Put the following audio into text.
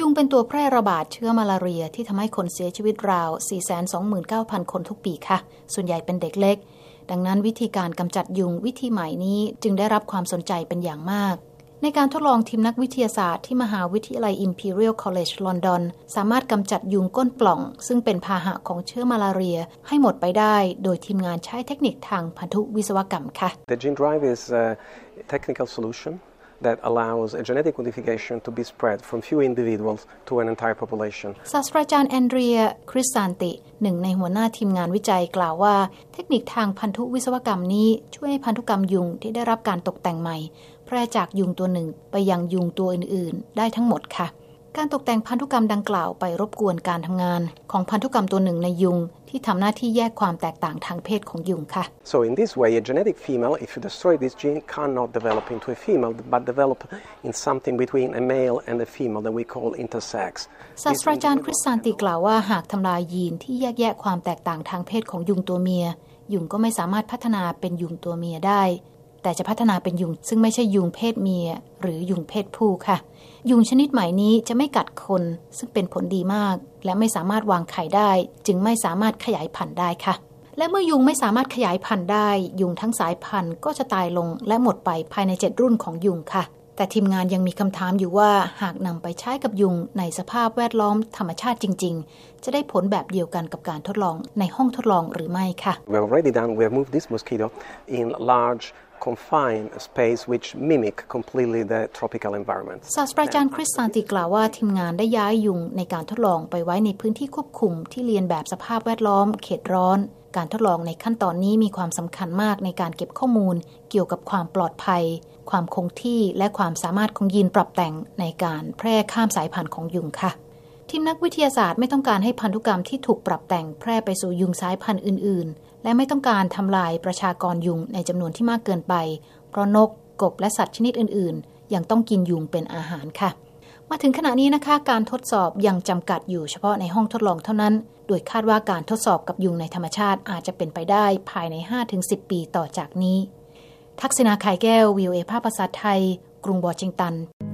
ยุงเป็นตัวแพร่ระบาดเชื้อมาลาเรียที่ทำให้คนเสียชีวิตราว 429,000 คนทุกปีค่ะส่วนใหญ่เป็นเด็กเล็กดังนั้นวิธีการกำจัดยุงวิธีใหม่นี้จึงได้รับความสนใจเป็นอย่างมากในการทดลองทีมนักวิทยาศาสตร์ที่มหาวิทยาลัย Imperial College London สามารถกำจัดยุงก้นปล่องซึ่งเป็นพาหะของเชื้อมาลาเรียให้หมดไปได้โดยทีมงานใช้เทคนิคทางพันธุวิศวกรรมค่ะ The gene drive is a technical solution that allows a genetic modification to be spread from few individuals to an entire population ศาสตราจารย์แอนเดรียคริสซานติหนึ่งในหัวหน้าทีมงานวิจัยกล่าวว่าเทคนิคทางพันธุวิศวกรรมนี้ช่วยให้พันธุกรรมยุงที่ได้รับการตกแต่งใหม่แพร่จากยุงตัวหนึ่งไปยังยุงตัวอื่นๆได้ทั้งหมดค่ะการตกแต่งพันธุกรรมดังกล่าวไปรบกวนการทำงานของพันธุกรรมตัวหนึ่งในยุงที่ทำหน้าที่แยกความแตกต่างทางเพศของยุงค่ะ So in this way a genetic female if you destroy this gene cannot develop into a female but develop in something between a male and a female that we call intersex ศาสตราจารย์คริสซานติกล่าวว่าหากทำลายยีนที่แยกความแตกต่างทางเพศของยุงตัวเมียยุงก็ไม่สามารถพัฒนาเป็นยุงตัวเมียได้แต่จะพัฒนาเป็นยุงซึ่งไม่ใช่ยุงเพศเมียหรือยุงเพศผู้ค่ะยุงชนิดใหม่นี้จะไม่กัดคนซึ่งเป็นผลดีมากและไม่สามารถวางไข่ได้จึงไม่สามารถขยายพันธุ์ได้ค่ะและเมื่อยุงไม่สามารถขยายพันธุ์ได้ยุงทั้งสายพันธุ์ก็จะตายลงและหมดไปภายใน7รุ่นของยุงค่ะแต่ทีมงานยังมีคำถามอยู่ว่าหากนำไปใช้กับยุงในสภาพแวดล้อมธรรมชาติจริงๆจะได้ผลแบบเดียวกันกับการทดลองในห้องทดลองหรือไม่ค่ะ We have moved this mosquito in large confined space which mimic completely the tropical environment ศาสตราจารย์คริสซานติกล่าวว่าทีมงานได้ย้ายยุงในการทดลองไปไว้ในพื้นที่ควบคุมที่เรียนแบบสภาพแวดล้อมเขตร้อนการทดลองในขั้นตอนนี้มีความสำคัญมากในการเก็บข้อมูลเกี่ยวกับความปลอดภัยความคงที่และความสามารถของยีนปรับแต่งในการแพร่ข้ามสายพันธุ์ของยุงค่ะทีมนักวิทยาศาสตร์ไม่ต้องการให้พันธุกรรมที่ถูกปรับแต่งแพร่ไปสู่ยุงสายพันธุ์อื่นๆและไม่ต้องการทำลายประชากรยุงในจำนวนที่มากเกินไปเพราะนกกบและสัตว์ชนิดอื่นๆยังต้องกินยุงเป็นอาหารค่ะมาถึงขณะนี้นะคะการทดสอบยังจำกัดอยู่เฉพาะในห้องทดลองเท่านั้นโดยคาดว่าการทดสอบกับยุงในธรรมชาติอาจจะเป็นไปได้ภายใน 5-10 ปีต่อจากนี้ทักษิณา ไข่แก้ว VOA ภาคภาษาไทยกรุงวอชิงตัน